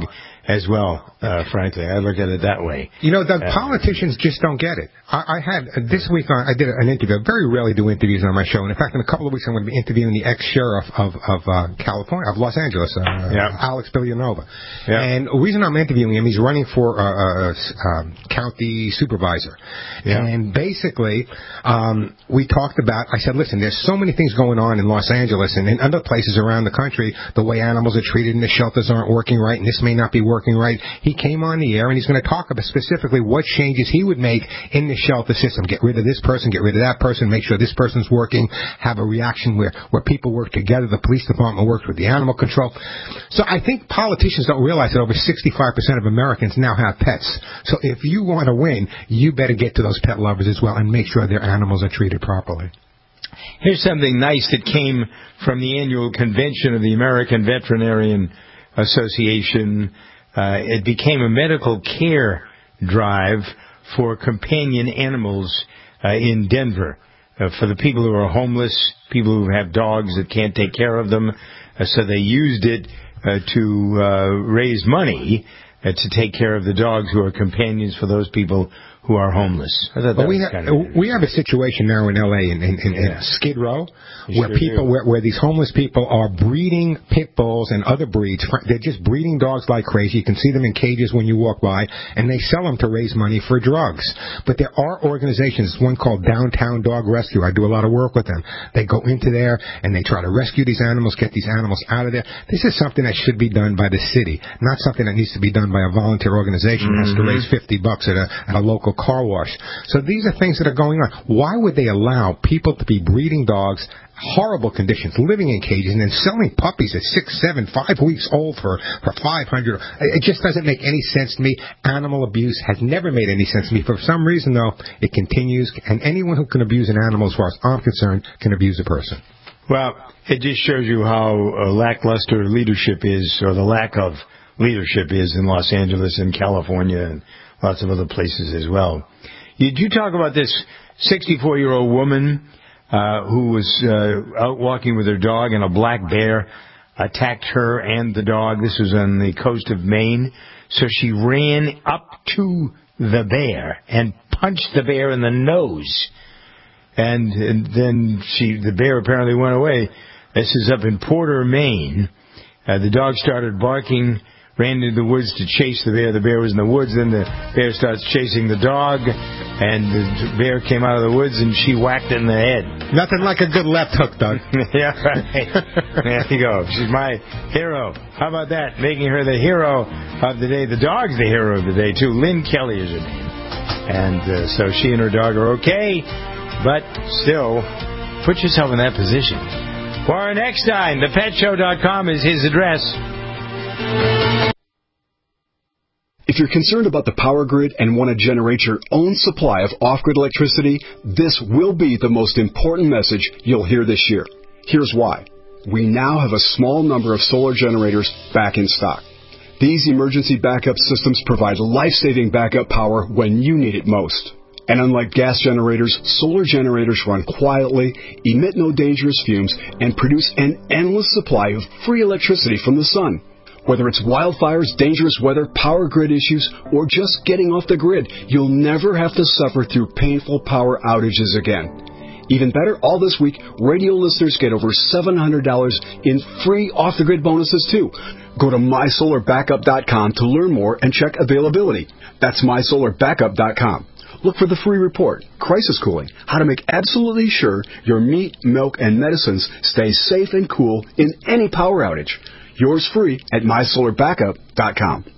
as well, uh, frankly. I look at it that way. You know, the uh, politicians just don't get it. I, I had, uh, this week on, I did an interview. I very rarely do interviews on my show. And in fact, in a couple of weeks, I'm going to be interviewing the ex-sheriff of, of uh, California, of Los Angeles, uh, yeah. Alex Villanova. Yeah. And the reason I'm interviewing him, he's running for uh, uh, um, county supervisor. Yeah. And basically, um, we talked about, I said, listen, there's so many things going on in Los Angeles and in other places around the country, the way animals are treated and the shelters aren't working right, and this may not be working right. He came on the air, and he's going to talk about specifically what changes he would make in the shelter system. Get rid of this person, get rid of that person, make sure this person's working, have a reaction where, where people work together, the police department works with the animal control. So I think politicians don't realize that over sixty-five percent of Americans now have pets. So if you want to win, you better get to those pet lovers as well and make sure their animals are treated properly. Here's something nice that came from the annual convention of the American Veterinarian Association. Uh, it became a medical care drive for companion animals uh, in Denver. Uh, for the people who are homeless, people who have dogs that can't take care of them. Uh, so they used it uh, to uh, raise money uh, to take care of the dogs who are companions for those people who are homeless. I thought that but we, was ha- kind of we have a situation now in L A in, in, in, yeah. in Skid Row You where sure people do. where, where these homeless people are breeding pit bulls and other breeds. They're just breeding dogs like crazy. You can see them in cages when you walk by, and they sell them to raise money for drugs. But there are organizations, one called Downtown Dog Rescue. I do a lot of work with them. They go into there and they try to rescue these animals, get these animals out of there. This is something that should be done by the city, not something that needs to be done by a volunteer organization that has to Mhm. raise fifty bucks at a, at a local car wash. So these are things that are going on. Why would they allow people to be breeding dogs, horrible conditions, living in cages, and then selling puppies at six, seven, five weeks old for, for five hundred dollars? It just doesn't make any sense to me. Animal abuse has never made any sense to me. For some reason, though, it continues, and anyone who can abuse an animal, as far as I'm concerned, can abuse a person. Well, it just shows you how uh, lackluster leadership is, or the lack of leadership is in Los Angeles and California and lots of other places as well. Did you talk about this sixty-four-year-old woman uh, who was uh, out walking with her dog and a black bear attacked her and the dog? This was on the coast of Maine. So she ran up to the bear and punched the bear in the nose. And, and then she, the bear apparently went away. This is up in Porter, Maine. Uh, the dog started barking, ran into the woods to chase the bear. The bear was in the woods. Then the bear starts chasing the dog, and the bear came out of the woods, and she whacked it in the head. Nothing like a good left hook, Doug. Yeah, right. There you go. She's my hero. How about that? Making her the hero of the day. The dog's the hero of the day, too. Lynn Kelly is her name. And uh, so she and her dog are okay, but still, put yourself in that position. Warren Eckstein, the pet show dot com is his address. If you're concerned about the power grid and want to generate your own supply of off-grid electricity, this will be the most important message you'll hear this year. Here's why. We now have a small number of solar generators back in stock. These emergency backup systems provide life-saving backup power when you need it most. And unlike gas generators, solar generators run quietly, emit no dangerous fumes, and produce an endless supply of free electricity from the sun. Whether it's wildfires, dangerous weather, power grid issues, or just getting off the grid, you'll never have to suffer through painful power outages again. Even better, all this week, radio listeners get over seven hundred dollars in free off-the-grid bonuses, too. Go to my solar backup dot com to learn more and check availability. That's my solar backup dot com. Look for the free report, Crisis Cooling, how to make absolutely sure your meat, milk, and medicines stay safe and cool in any power outage. Yours free at my solar backup dot com.